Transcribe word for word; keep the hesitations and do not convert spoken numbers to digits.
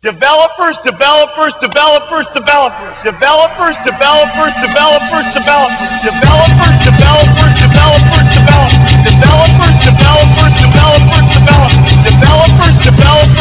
Developers, developers, developers, developers, developers, developers, developers, developers, developers, developers, developers, developers, developers, developers, developers, developers, developers, developers,